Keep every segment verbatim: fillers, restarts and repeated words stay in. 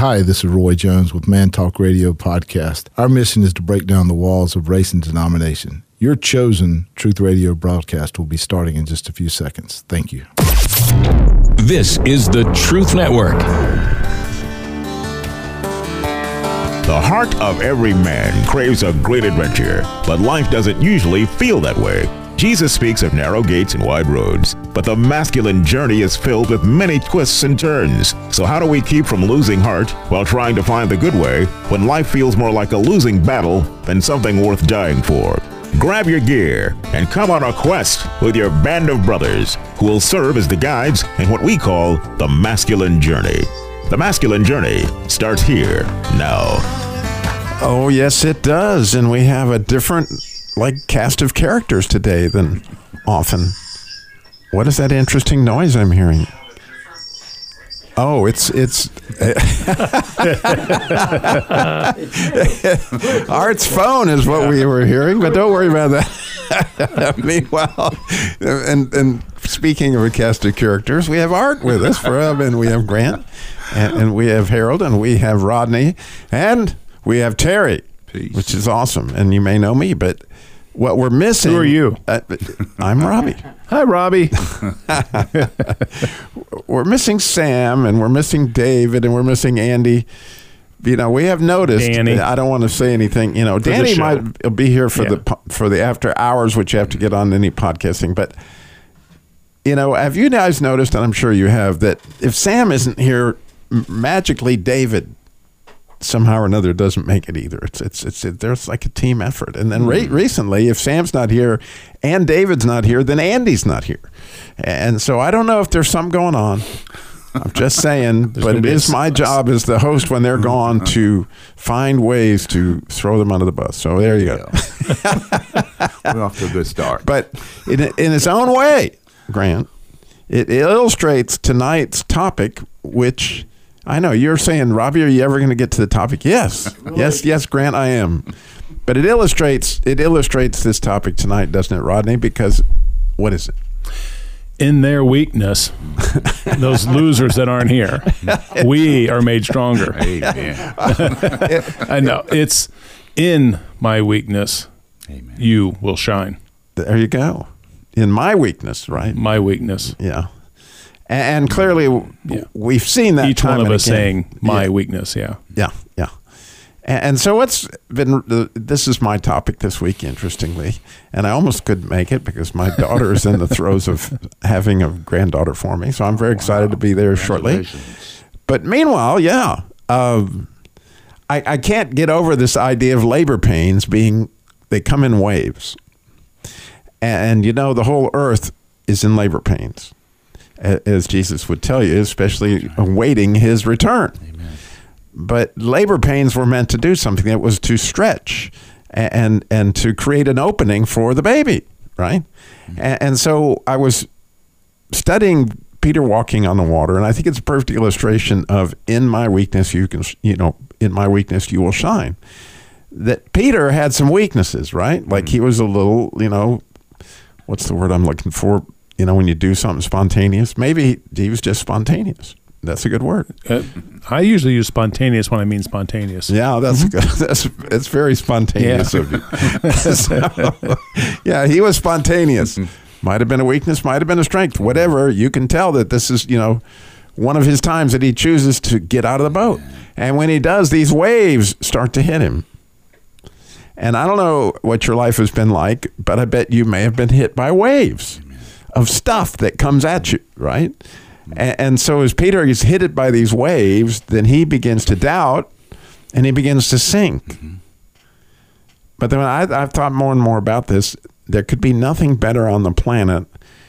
Hi, this is Roy Jones with Man Talk Radio Podcast. Our mission is to break down the walls of race and denomination. Your chosen Truth Radio broadcast will be starting in just a few seconds. Thank you. This is the Truth Network. The heart of every man craves a great adventure, but life doesn't usually feel that way. Jesus speaks of narrow gates and wide roads, but the masculine journey is filled with many twists and turns. So how do we keep from losing heart while trying to find the good way when life feels more like a losing battle than something worth dying for? Grab your gear and come on a quest with your band of brothers who will serve as the guides in what we call the masculine journey. The masculine journey starts here now. Oh, yes, it does. And we have a different like cast of characters today than often. What is that interesting noise I'm hearing? Oh, it's it's Art's phone is what we were hearing, but don't worry about that. Meanwhile, and and speaking of a cast of characters, we have Art with us, and we have Grant, and, and we have Harold, and we have Rodney, and we have Terry. Peace. Which is awesome. And you may know me, but what we're missing... Who are you? Uh, I'm Robbie. Hi, Robbie. We're missing Sam, and we're missing David, and we're missing Andy. You know, we have noticed... Danny. I don't want to say anything. You know, For Danny might be here for yeah. the for the after hours, which you have to get on any podcasting. But, you know, have you guys noticed, and I'm sure you have, that if Sam isn't here, magically David... somehow or another doesn't make it either. It's it's it's it, there's like a team effort. And then re- recently, if Sam's not here and David's not here, then Andy's not here. And so I don't know if there's something going on. I'm just saying, but it is my job as the host when they're gone to find ways to throw them under the bus. So there you go. We're off to a good start. But in in its own way, Grant, it, it illustrates tonight's topic, which. I know you're saying, Robbie, are you ever going to get to the topic? Yes, yes, yes, Grant, I am. But it illustrates it illustrates this topic tonight, doesn't it, Rodney? Because what is it? In their weakness, those losers that aren't here, we are made stronger. Amen. I know it's in my weakness. Amen. You will shine. There you go. In my weakness, right? My weakness. Yeah. And clearly, yeah. we've seen that each time one of and us again. saying my yeah. weakness. Yeah, yeah, yeah. And so what's been this is my topic this week, interestingly, and I almost couldn't make it because my daughter is in the throes of having a granddaughter for me, so I'm very excited to be there shortly. But meanwhile, yeah, um, I, I can't get over this idea of labor pains being they come in waves, and you know the whole earth is in labor pains. As Jesus would tell you, especially awaiting his return. Amen. But labor pains were meant to do something that was to stretch and and to create an opening for the baby, right? Mm-hmm. And, and so I was studying Peter walking on the water, and I think it's a perfect illustration of in my weakness you can, you know, in my weakness you will shine. That Peter had some weaknesses, right? Like he was a little, you know, what's the word I'm looking for? You know, when you do something spontaneous, maybe he was just spontaneous. That's a good word. Uh, I usually use spontaneous when I mean spontaneous. Yeah, that's good. That's it's very spontaneous yeah. of you. So, yeah, he was spontaneous. Might have been a weakness, might have been a strength. Whatever, you can tell that this is, you know, one of his times that he chooses to get out of the boat. And when he does, these waves start to hit him. And I don't know what your life has been like, but I bet you may have been hit by waves of stuff that comes at you, right? And, and so as Peter is hit by these waves, then he begins to doubt and he begins to sink. Mm-hmm. But then I, I've thought more and more about this. There could be nothing better on the planet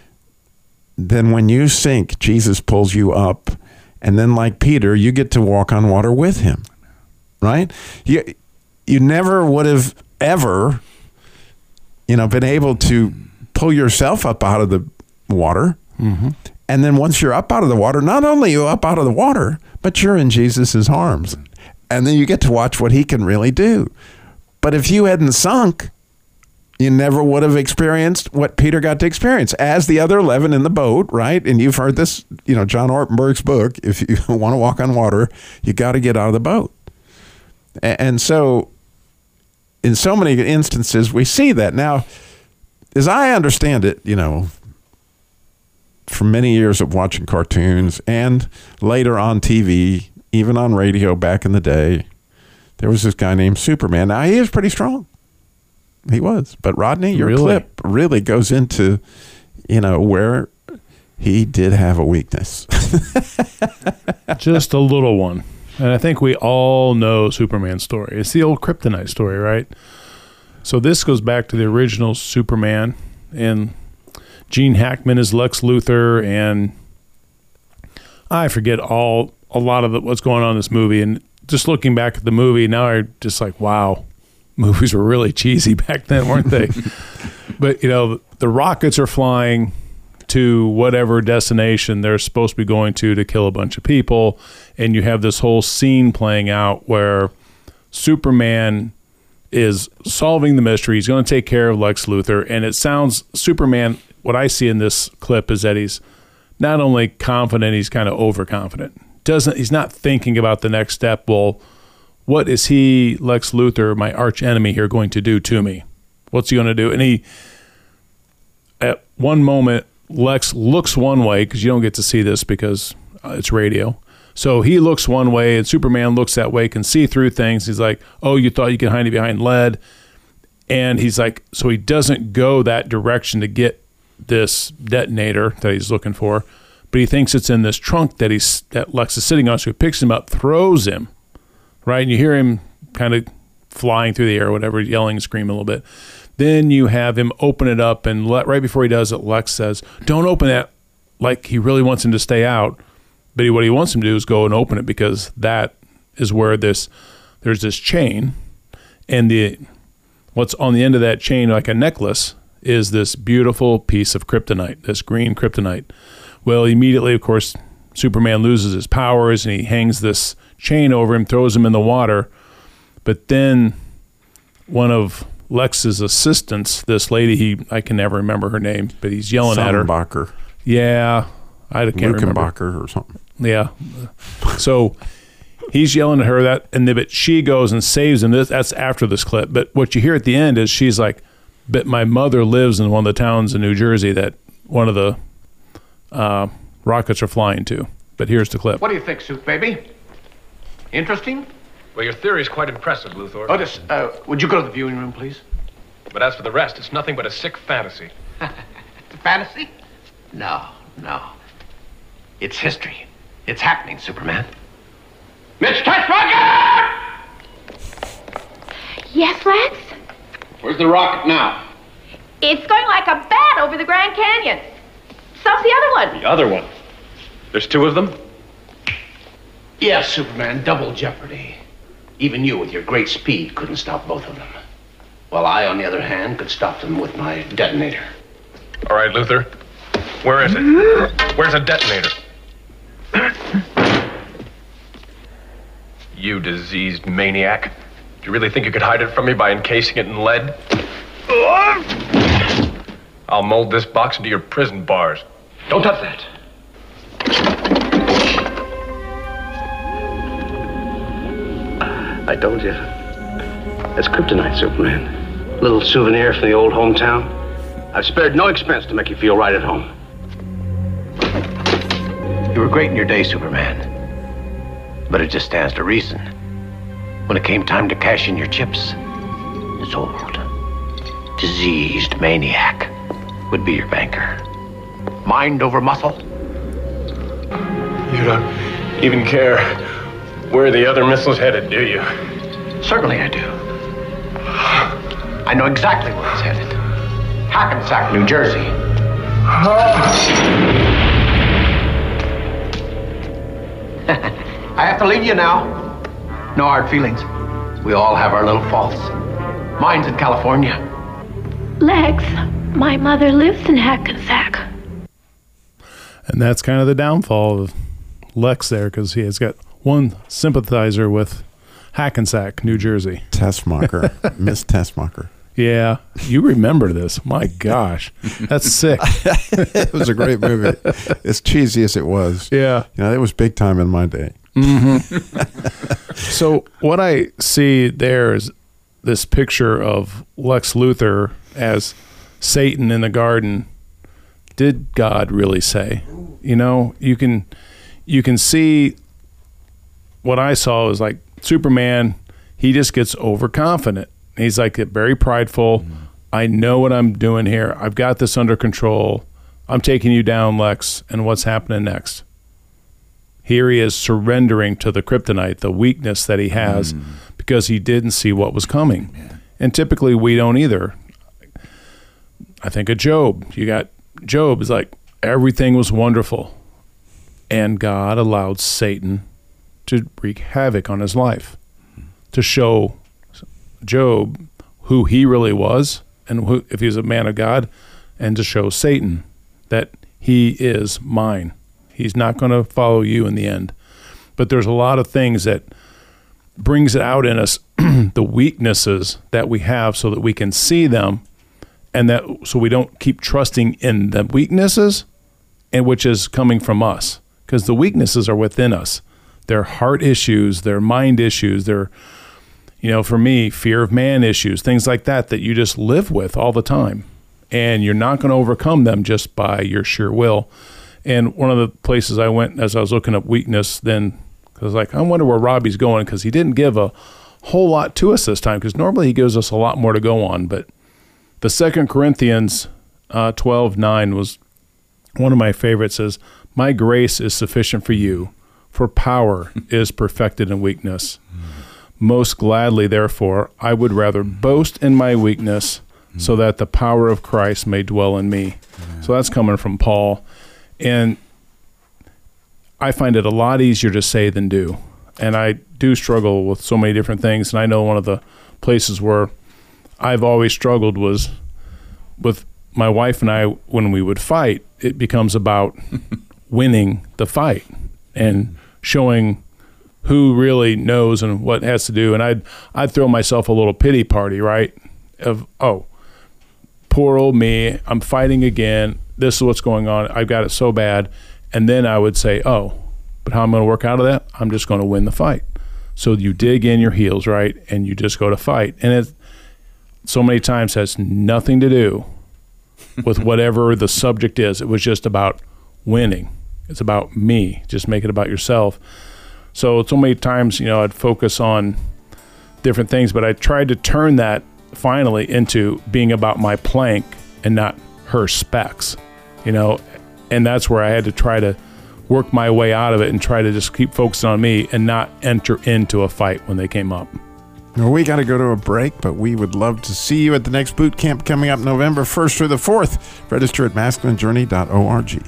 than when you sink, Jesus pulls you up. And then like Peter, you get to walk on water with him, right? You, you never would have ever, you know, been able to pull yourself up out of the water. Mm-hmm. And then once you're up out of the water, not only are you up out of the water, but you're in Jesus's arms. And then you get to watch what he can really do. But if you hadn't sunk, you never would have experienced what Peter got to experience as the other eleven in the boat, right? And you've heard this, you know, John Ortenberg's book. If you want to walk on water, you got to get out of the boat. And so in so many instances, we see that. Now, as I understand it, you know, from many years of watching cartoons and later on T V, even on radio back in the day, there was this guy named Superman. Now, he was pretty strong. He was. But Rodney, your Really? clip really goes into, you know, where he did have a weakness. Just a little one. And I think we all know Superman's story. It's the old kryptonite story, right? So this goes back to the original Superman, and Gene Hackman is Lex Luthor, and I forget all a lot of the, what's going on in this movie. And just looking back at the movie, now I'm just like, wow, movies were really cheesy back then, weren't they? But, you know, the rockets are flying to whatever destination they're supposed to be going to to kill a bunch of people, and you have this whole scene playing out where Superman is solving the mystery. He's going to take care of Lex Luthor, and it sounds Superman, what I see in this clip is that he's not only confident, he's kind of overconfident. Doesn't he's not thinking about the next step. Well, what is he, Lex Luthor, my arch enemy here, going to do to me? What's he going to do? And he, at one moment, Lex looks one way, because you don't get to see this because uh, it's radio. So he looks one way, and Superman looks that way, can see through things. He's like, oh, you thought you could hide behind lead. And he's like, so he doesn't go that direction to get this detonator that he's looking for, but he thinks it's in this trunk that he's that Lex is sitting on. So he picks him up, throws him, right? And you hear him kind of flying through the air, or whatever, yelling and screaming a little bit. Then you have him open it up, and let, right before he does it, Lex says, don't open that, like he really wants him to stay out. But he, what he wants him to do is go and open it, because that is where this there's this chain, and the what's on the end of that chain, like a necklace, is this beautiful piece of kryptonite, this green kryptonite. Well, immediately, of course, Superman loses his powers, and he hangs this chain over him, throws him in the water. But then one of Lex's assistants, this lady, he I can never remember her name, but he's yelling at her. Sonnenbacher. Yeah, I can't remember. Luckenbacher or something. Yeah. So he's yelling at her, that, and then, but she goes and saves him. This, that's after this clip. But what you hear at the end is she's like, but my mother lives in one of the towns in New Jersey that one of the uh, rockets are flying to. But here's the clip. What do you think, Soup Baby? Interesting? Well, your theory is quite impressive, Luthor. Otis, uh, would you go to the viewing room, please? But as for the rest, it's nothing but a sick fantasy. It's a fantasy? No, no. It's history. It's happening, Superman. Miss Tessmacher! Yes, Lex? Where's the rocket now? It's going like a bat over the Grand Canyon. So's the other one. The other one? There's two of them? Yes, Superman, double jeopardy. Even you, with your great speed, couldn't stop both of them. While I, on the other hand, could stop them with my detonator. All right, Luthor. Where is it? Where's a detonator? You diseased maniac. Do you really think you could hide it from me by encasing it in lead? I'll mold this box into your prison bars. Don't touch that. I told you. That's kryptonite, Superman. A little souvenir from the old hometown. I've spared no expense to make you feel right at home. You were great in your day, Superman. But it just stands to reason. When it came time to cash in your chips, this old, diseased maniac would be your banker. Mind over muscle. You don't even care where the other missile's headed, do you? Certainly I do. I know exactly where it's headed. Hackensack, New Jersey. I have to leave you now. No hard feelings. We all have our little faults. Mine's in California. Lex, my mother lives in Hackensack. And that's kind of the downfall of Lex there, because he has got one sympathizer with Hackensack, New Jersey. Tessmacher. Miss Tessmacher. Yeah, you remember this. My gosh, that's sick. It was a great movie. As cheesy as it was. Yeah. You know, it was big time in my day. Mm-hmm. So what I see there is this picture of Lex Luthor as Satan in the garden. Did God really say? You know, you can you can see what I saw is like Superman, he just gets overconfident. He's like very prideful. Mm. I know what I'm doing here. I've got this under control. I'm taking you down, Lex, and what's happening next? Here he is surrendering to the kryptonite, the weakness that he has, mm. because he didn't see what was coming. Yeah. And typically we don't either. I think of Job. You got Job is like, everything was wonderful. And God allowed Satan to wreak havoc on his life, to show Job who he really was, and who, if he's a man of God, and to show Satan that he is mine. He's not going to follow you in the end. But there's a lot of things that brings it out in us, the weaknesses that we have, so that we can see them, and that so we don't keep trusting in the weaknesses, and which is coming from us, because the weaknesses are within us. They're heart issues, they're mind issues, they're, you know, for me, fear of man issues, things like that, that you just live with all the time. And you're not going to overcome them just by your sheer will. And one of the places I went as I was looking up weakness then, I was like, I wonder where Robbie's going, because he didn't give a whole lot to us this time, because normally he gives us a lot more to go on. But the Second Corinthians uh, twelve nine was one of my favorites. Says, my grace is sufficient for you, for power is perfected in weakness. Most gladly, therefore, I would rather boast in my weakness, so that the power of Christ may dwell in me. Yeah. So that's coming from Paul. And I find it a lot easier to say than do. And I do struggle with so many different things. And I know one of the places where I've always struggled was with my wife and I, when we would fight, it becomes about winning the fight and showing who really knows and what has to do. And I'd, I'd throw myself a little pity party, right? Of, oh, poor old me, I'm fighting again. This is what's going on. I've got it so bad. And then I would say, oh, but how I'm going to work out of that? I'm just going to win the fight. So you dig in your heels, right? And you just go to fight. And it so many times has nothing to do with whatever the subject is. It was just about winning. It's about me. Just make it about yourself. So so many times, you know, I'd focus on different things, but I tried to turn that finally into being about my plank and not her specs, you know, and that's where I had to try to work my way out of it and try to just keep focusing on me and not enter into a fight when they came up. Well, we got to go to a break, but we would love to see you at the next boot camp coming up November first through the fourth. Register at masculine journey dot org.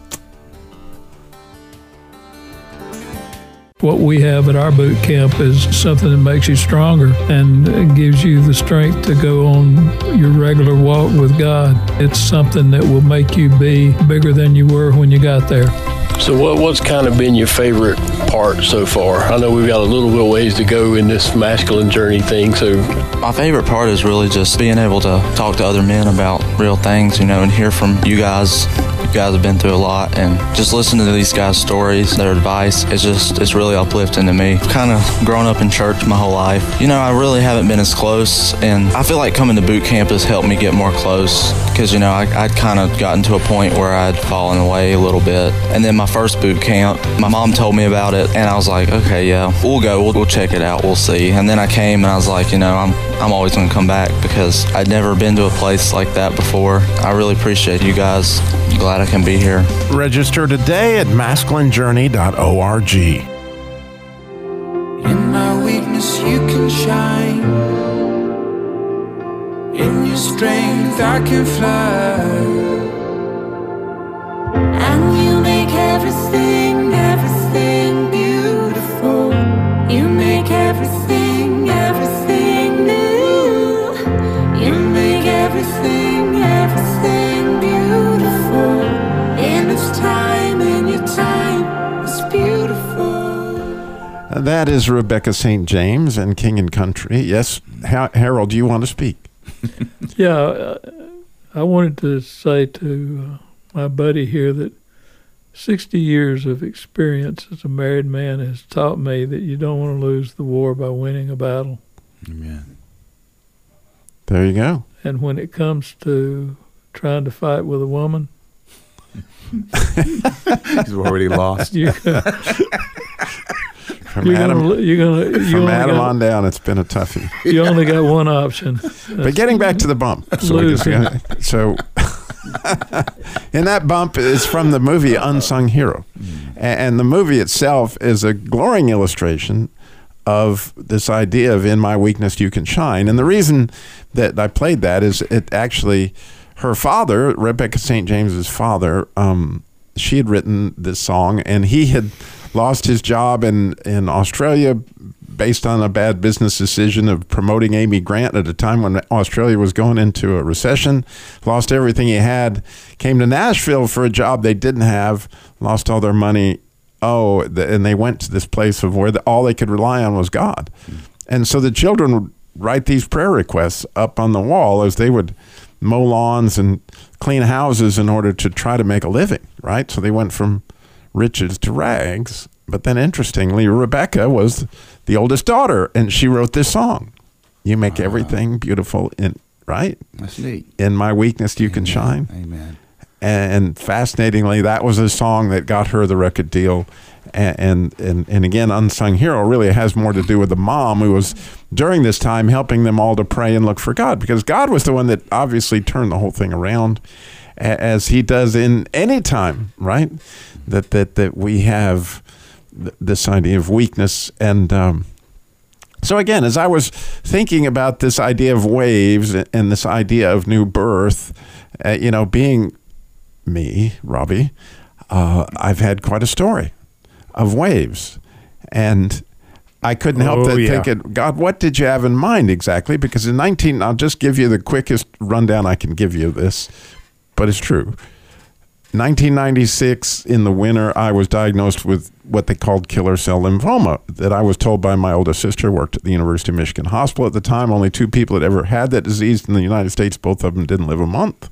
What we have at our boot camp is something that makes you stronger and gives you the strength to go on your regular walk with God. It's something that will make you be bigger than you were when you got there. So what, what's kind of been your favorite part so far? I know we've got a little bit of ways to go in this masculine journey thing. So my favorite part is really just being able to talk to other men about real things, you know, and hear from you guys. You guys have been through a lot, and just listening to these guys' stories, their advice, it's just, it's really uplifting to me. I've kind of grown up in church my whole life. You know, I really haven't been as close, and I feel like coming to boot camp has helped me get more close, because, you know, I, I'd kind of gotten to a point where I'd fallen away a little bit. And then my first boot camp, my mom told me about it, and I was like, okay, yeah, we'll go, we'll, we'll check it out, we'll see. And then I came, and I was like, you know, I'm, I'm always going to come back, because I'd never been to a place like that before. I really appreciate you guys. I'm glad I can be here. Register today at masculine journey dot org. In my weakness you can shine. In your strength I can fly. And you make everything, everything beautiful. You make everything, everything new. You make everything, everything beautiful. In its time, in your time, it's beautiful. That is Rebecca Saint James and King and Country. Yes, ha- Harold, do you want to speak? Yeah, uh, I wanted to say to uh, my buddy here that sixty years of experience as a married man has taught me that you don't want to lose the war by winning a battle. Amen. There you go. And when it comes to trying to fight with a woman, he's already lost. You're gonna, From you're Adam, gonna, you're gonna, you from only Adam got, on down, it's been a toughie. You only got one option. But getting back to the bump. So, we just, so and that bump is from the movie Unsung Hero. And the movie itself is a glowing illustration of this idea of in my weakness you can shine. And the reason that I played that is it actually, her father, Rebecca Saint James's father, um, she had written this song, and he had lost his job in, in Australia based on a bad business decision of promoting Amy Grant at a time when Australia was going into a recession, lost everything he had, came to Nashville for a job they didn't have, lost all their money. Oh, and they went to this place of where the, all they could rely on was God. And so the children would write these prayer requests up on the wall as they would mow lawns and clean houses in order to try to make a living, right? So they went from riches to rags. But then interestingly, Rebecca was the oldest daughter, and she wrote this song. You make wow. everything beautiful, in right? That's neat. In my weakness, you Amen. Can shine. Amen. And fascinatingly, that was a song that got her the record deal. And, and, and again, Unsung Hero really has more to do with the mom who was, during this time, helping them all to pray and look for God. Because God was the one that obviously turned the whole thing around, as he does in any time, right? That, that, that we have this idea of weakness. And um, so again, as I was thinking about this idea of waves and this idea of new birth, uh, you know, being me, Robbie, uh, I've had quite a story of waves. And I couldn't help oh, but yeah. think, God, what did you have in mind exactly? Because in nineteen, I'll just give you the quickest rundown I can give you of this, but it's true. nineteen ninety-six, in the winter, I was diagnosed with what they called killer cell lymphoma, that I was told by my older sister, worked at the University of Michigan Hospital at the time. Only two people had ever had that disease in the United States. Both of them didn't live a month.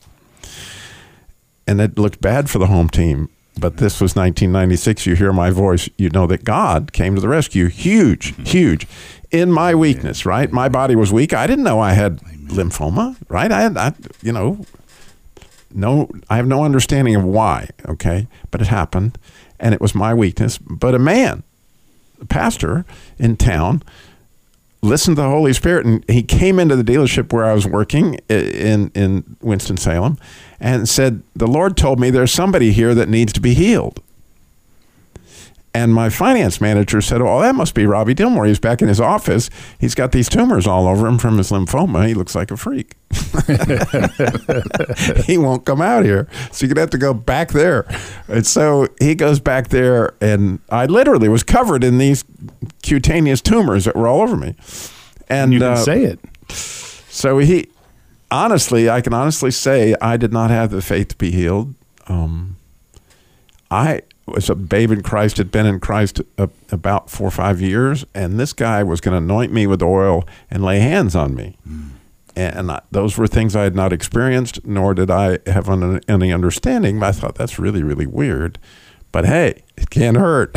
And it looked bad for the home team. But this was nineteen ninety-six. You hear my voice, you know that God came to the rescue. Huge, huge. In my weakness, right? My body was weak. I didn't know I had lymphoma, right? I had, I, you know... No, I have no understanding of why, okay? But it happened, and it was my weakness. But a man, a pastor in town, listened to the Holy Spirit, and he came into the dealership where I was working in, in Winston-Salem and said, the Lord told me there's somebody here that needs to be healed. And my finance manager said, oh, that must be Robbie Dilmore. He's back in his office. He's got these tumors all over him from his lymphoma. He looks like a freak. He won't come out here. So you're going to have to go back there. And so he goes back there, and I literally was covered in these cutaneous tumors that were all over me. And you can uh, say it. So he, honestly, I can honestly say I did not have the faith to be healed. Um, I... was a babe in Christ, had been in Christ a, about four or five years, and this guy was going to anoint me with oil and lay hands on me. Mm. And I, those were things I had not experienced, nor did I have un, any understanding. But I thought, that's really, really weird. But hey, it can't hurt.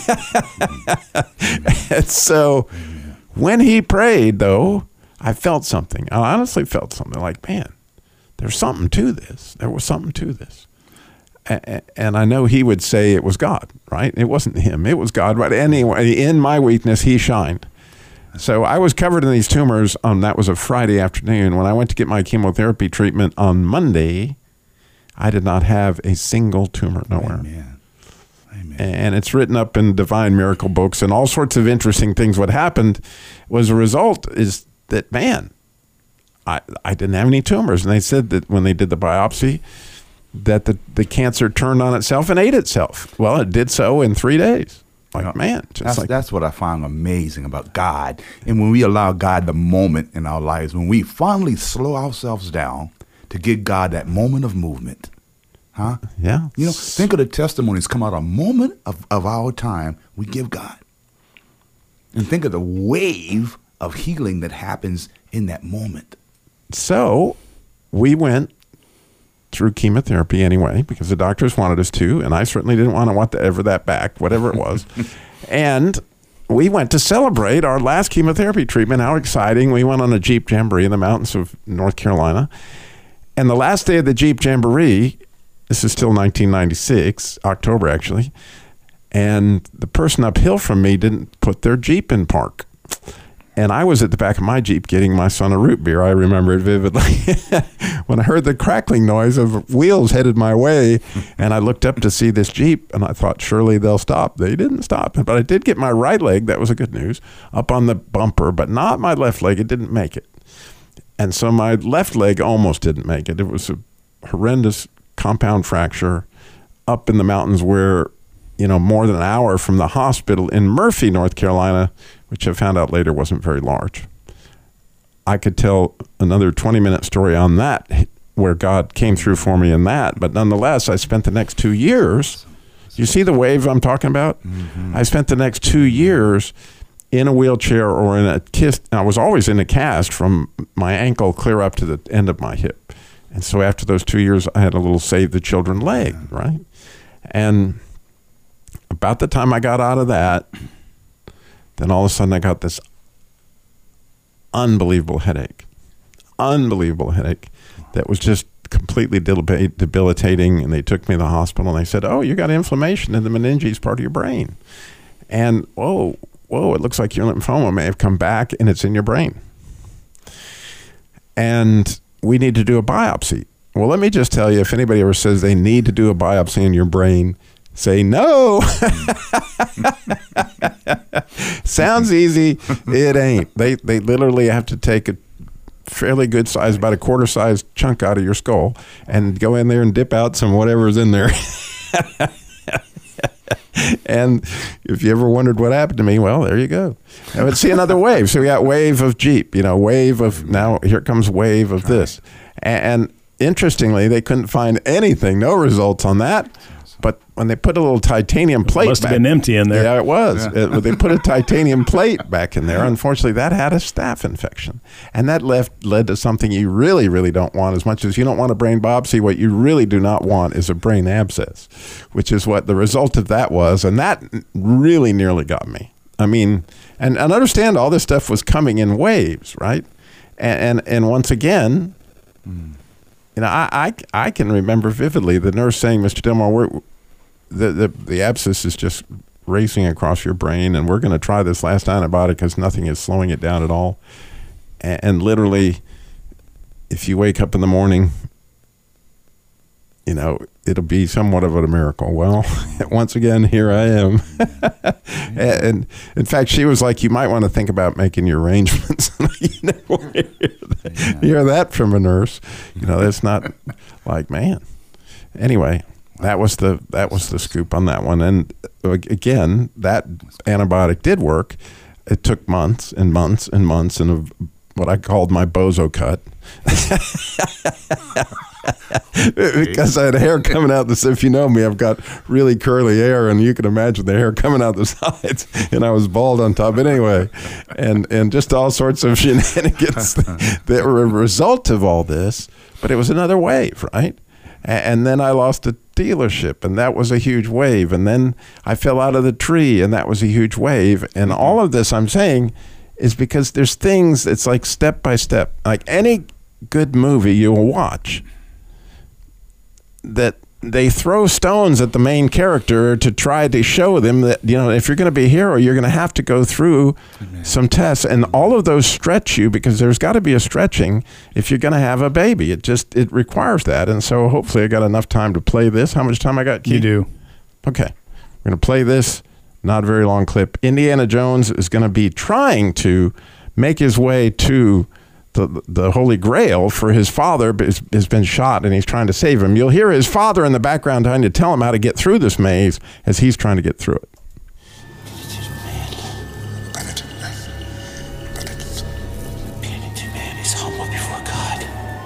And so Amen. When he prayed, though, I felt something. I honestly felt something like, man, there's something to this. There was something to this. And I know he would say it was God, right? It wasn't him. It was God. But anyway, in my weakness, he shined. So I was covered in these tumors on, that was a Friday afternoon. When I went to get my chemotherapy treatment on Monday, I did not have a single tumor nowhere. Amen. Amen. And it's written up in Divine Miracle books and all sorts of interesting things. What happened was a result is that, man, I, I didn't have any tumors. And they said that when they did the biopsy, that the, the cancer turned on itself and ate itself. Well, it did so in three days. Like, you know, man. Just that's, like, that's what I find amazing about God. And when we allow God the moment in our lives, when we finally slow ourselves down to give God that moment of movement, huh? Yeah. You know, think of the testimonies come out a moment of, of our time we give God. And think of the wave of healing that happens in that moment. so we went through chemotherapy anyway, because the doctors wanted us to, and I certainly didn't want to want the, ever that back, whatever it was. And we went to celebrate our last chemotherapy treatment. How exciting. We went on a Jeep Jamboree in the mountains of North Carolina. And the last day of the Jeep Jamboree, this is still nineteen ninety-six, October actually, and the person uphill from me didn't put their Jeep in park. And I was at the back of my Jeep getting my son a root beer. I remember it vividly. When I heard the crackling noise of wheels headed my way, and I looked up to see this Jeep, and I thought, surely they'll stop. They didn't stop. But I did get my right leg, that was a good news, up on the bumper, but not my left leg. It didn't make it. And so my left leg almost didn't make it. It was a horrendous compound fracture up in the mountains where, you know, more than an hour from the hospital in Murphy, North Carolina, which I found out later wasn't very large. I could tell another twenty-minute story on that, where God came through for me in that. But nonetheless, I spent the next two years. You see the wave I'm talking about? Mm-hmm. I spent the next two years in a wheelchair or in a kist. I was always in a cast from my ankle clear up to the end of my hip. And so after those two years, I had a little Save the Children leg, right? And about the time I got out of that, then all of a sudden I got this unbelievable headache, unbelievable headache that was just completely debilitating. And they took me to the hospital and they said, oh, you got inflammation in the meninges part of your brain. And whoa, whoa, it looks like your lymphoma may have come back and it's in your brain. And we need to do a biopsy. Well, let me just tell you, if anybody ever says they need to do a biopsy in your brain, say no. Sounds easy. It ain't. They they literally have to take a fairly good size, about a quarter size chunk out of your skull and go in there and dip out some whatever's in there. And if you ever wondered what happened to me, well, there you go. Now let's see another wave. So we got wave of Jeep, you know, wave of, now here comes wave of this. And interestingly, they couldn't find anything, no results on that. But when they put a little titanium plate, it must have back, been empty in there. Yeah, it was. Yeah. It, they put a titanium plate back in there. Unfortunately, that had a staph infection, and that left led to something you really, really don't want. As much as you don't want a brain biopsy, what you really do not want is a brain abscess, which is what the result of that was, and that really nearly got me. I mean, and, and understand all this stuff was coming in waves, right? And and, and once again. Mm. You know, I, I, I can remember vividly the nurse saying, Mister Dillmore, we're, the, the, the abscess is just racing across your brain, and we're going to try this last antibiotic because nothing is slowing it down at all. And, and literally, if you wake up in the morning, you know, it'll be somewhat of a miracle. Well, once again, here I am. And in fact, she was like, you might want to think about making your arrangements. You never hear that, hear that from a nurse. You know, that's not like, man. Anyway, that was the that was the scoop on that one. And again, that antibiotic did work. It took months and months and months and a, what I called my bozo cut. Because I had hair coming out the if you know me, I've got really curly hair, and you can imagine the hair coming out the sides, and I was bald on top. But anyway, and and just all sorts of shenanigans that were a result of all this. But it was another wave, right? And then I lost a dealership, and that was a huge wave. And then I fell out of the tree, and that was a huge wave. And all of this I'm saying is because there's things, it's like step by step. Like any good movie you'll watch, that they throw stones at the main character to try to show them that, you know, if you're going to be a hero, you're going to have to go through Amen. Some tests. And all of those stretch you, because there's got to be a stretching if you're going to have a baby. It just, it requires that. And so hopefully I got enough time to play this. How much time I got, Keith? You do. Okay. We're going to play this. Not a very long clip. Indiana Jones is going to be trying to make his way to the the Holy Grail, for his father has, has been shot and he's trying to save him. You'll hear his father in the background trying to tell him how to get through this maze as he's trying to get through it. Penitent man is humble before God.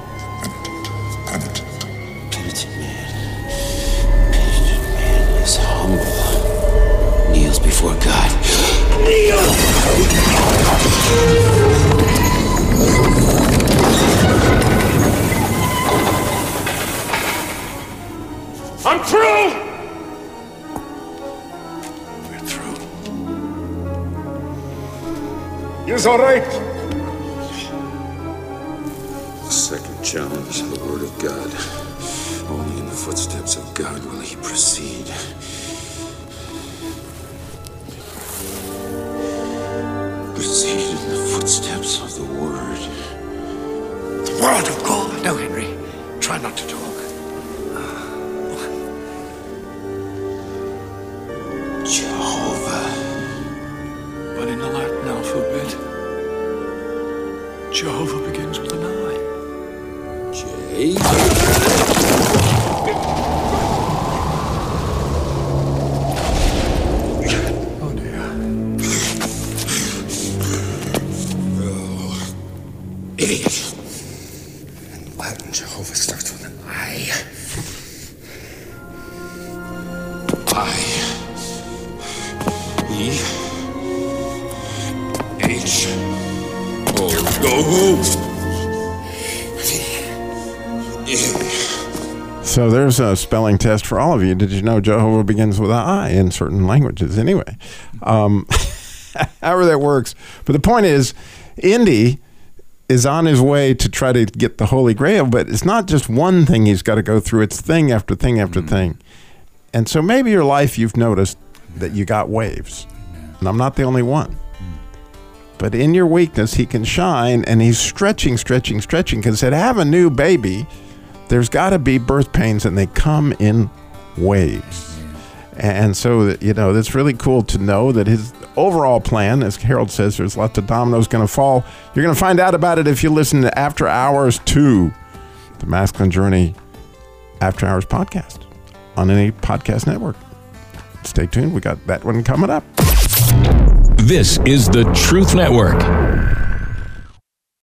Penitent man. Penitent man is humble. Kneels before God. Kneel! It's all right. The second challenge, the word of God. Only in the footsteps of God will he proceed. Proceed in the footsteps of the word. The word of God. No, Henry. Try not to talk. Jehovah. But in the Latin alphabet, Jehovah begins with an I. J. Oh dear. Oh, idiot. In Latin, Jehovah starts with an I. I. E. H. O. Go. So there's a spelling test for all of you. Did you know Jehovah begins with an I in certain languages? Anyway, um, however that works. But the point is, Indy is on his way to try to get the Holy Grail, but it's not just one thing he's got to go through. It's thing after thing after mm. thing. And so maybe your life, you've noticed that you got waves. And I'm not the only one. But in your weakness, he can shine, and he's stretching, stretching, stretching, because to have a new baby, there's got to be birth pains, and they come in waves. And so, you know, it's really cool to know that his overall plan, as Harold says, there's lots of dominoes going to fall. You're going to find out about it if you listen to After Hours two, the Masculine Journey After Hours podcast on any podcast network. Stay tuned. We got that one coming up. This is the Truth Network.